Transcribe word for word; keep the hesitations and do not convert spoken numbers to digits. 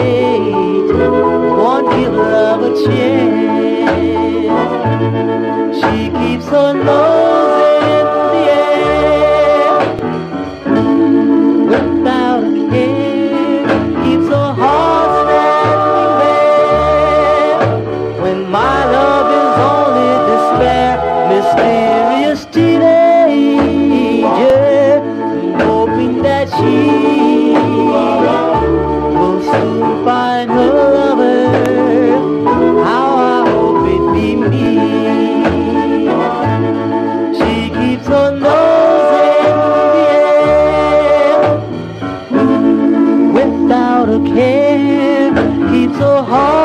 wait, won't give love a chance. She keeps her nose in the air without a care, keeps her heart standing there when my love is only despair. Mysterious teenager, hoping that she will soon find her lover. How I hope it be me. She keeps her nose in the air without a care, keeps her heart